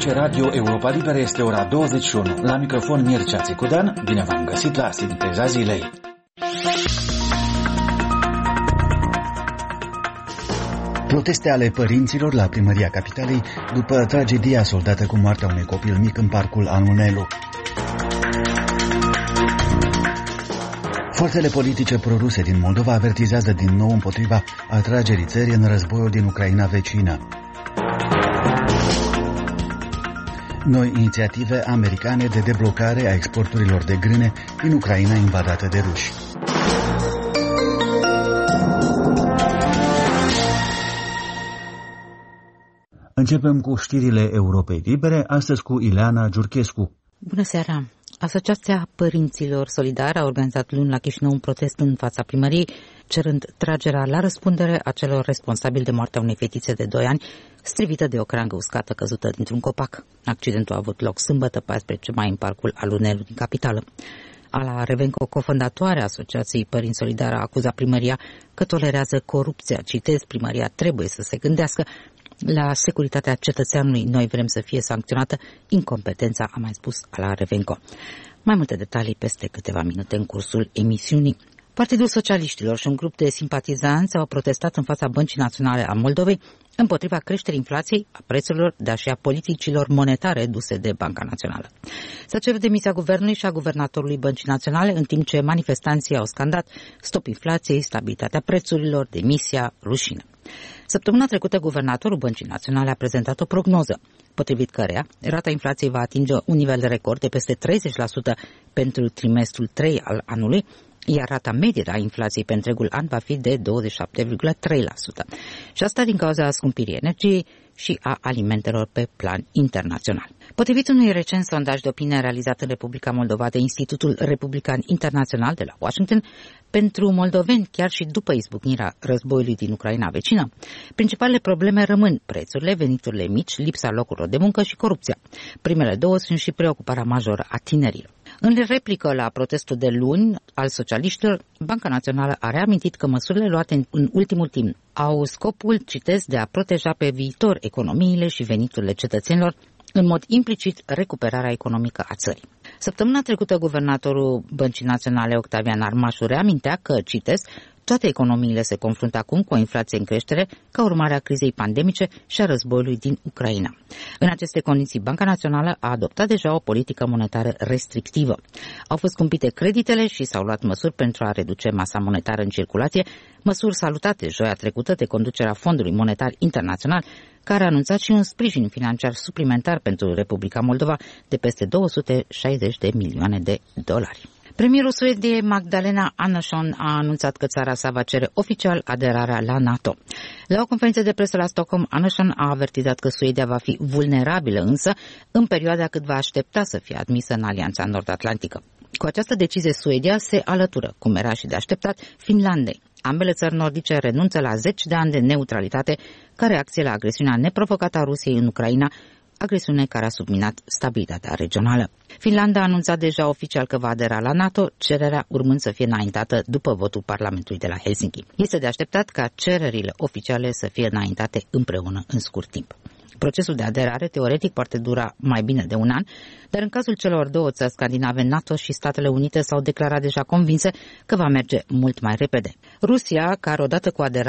pe Radio Europa Liberă este ora 21. La microfon Mircea Țicudan, bine v-am găsit la Sinteza Zilei. Proteste ale părinților la primăria capitalei după tragedia soldată cu moartea unui copil mic în parcul Alunelu. Forțele politice proruse din Moldova avertizează din nou împotriva atragerii țării în războiul din Ucraina vecină. Noi inițiative americane de deblocare a exporturilor de grâne din Ucraina invadată de ruși. Începem cu știrile Europei Libere, astăzi cu Ileana Giurchescu. Bună seara! Asociația Părinților Solidari a organizat luni la Chișinău un protest în fața primăriei, cerând tragerea la răspundere a celor responsabili de moartea unei fetițe de 2 ani, strivită de o creangă uscată căzută dintr-un copac. Accidentul a avut loc sâmbătă 14 mai în parcul Alunelu din capitală. Ala Revenco, cofondatoarea Asociației Părinți Solidari, a acuzat primăria că tolerează corupția. Citez, primăria trebuie să se gândească la securitatea cetățeanului. Noi vrem să fie sancționată incompetența, a mai spus Ala Revenco. Mai multe detalii peste câteva minute în cursul emisiunii. Partidul Socialiștilor și un grup de simpatizanți au protestat în fața Băncii Naționale a Moldovei împotriva creșterii inflației, a prețurilor, dar și a politicilor monetare duse de Banca Națională. S-a cerut demisia guvernului și a guvernatorului Băncii Naționale, în timp ce manifestanții au scandat stop inflației, stabilitatea prețurilor, demisia, rușine. Săptămâna trecută, guvernatorul Băncii Naționale a prezentat o prognoză, potrivit căreia rata inflației va atinge un nivel de record de peste 30% pentru trimestrul 3 al anului, iar rata medie a inflației pe întregul an va fi de 27,3%. Și asta din cauza scumpirii energiei și a alimentelor pe plan internațional. Potrivit unui recent sondaj de opinie realizat în Republica Moldova de Institutul Republican Internațional de la Washington, pentru moldoveni, chiar și după izbucnirea războiului din Ucraina vecină, principalele probleme rămân prețurile, veniturile mici, lipsa locurilor de muncă și corupția. Primele două sunt și preocuparea majoră a tinerilor. În replică la protestul de luni al socialiștilor, Banca Națională a reamintit că măsurile luate în ultimul timp au scopul, citesc, de a proteja pe viitor economiile și veniturile cetățenilor, în mod implicit recuperarea economică a țării. Săptămâna trecută, guvernatorul Băncii Naționale, Octavian Armașu, reamintea că, citesc, toate economiile se confruntă acum cu o inflație în creștere ca urmare a crizei pandemice și a războiului din Ucraina. În aceste condiții, Banca Națională a adoptat deja o politică monetară restrictivă. Au fost scumpite creditele și s-au luat măsuri pentru a reduce masa monetară în circulație, măsuri salutate joia trecută de conducerea Fondului Monetar Internațional, care a anunțat și un sprijin financiar suplimentar pentru Republica Moldova de peste 260 de milioane de dolari. Premierul Suediei Magdalena Andersson a anunțat că țara sa va cere oficial aderarea la NATO. La o conferință de presă la Stockholm, Andersson a avertizat că Suedia va fi vulnerabilă însă în perioada cât va aștepta să fie admisă în Alianța Nord-Atlantică. Cu această decizie, Suedia se alătură, cum era și de așteptat, Finlandei. Ambele țări nordice renunță la 10 de ani de neutralitate ca reacție la agresiunea neprovocată a Rusiei în Ucraina, agresiune care a subminat stabilitatea regională. Finlanda a anunțat deja oficial că va adera la NATO, cererea urmând să fie înaintată după votul Parlamentului de la Helsinki. Este de așteptat ca cererile oficiale să fie înaintate împreună în scurt timp. Procesul de aderare, teoretic, poate dura mai bine de un an, dar în cazul celor două țări scandinave, NATO și Statele Unite s-au declarat deja convinse că va merge mult mai repede. Rusia, care odată cu aderarea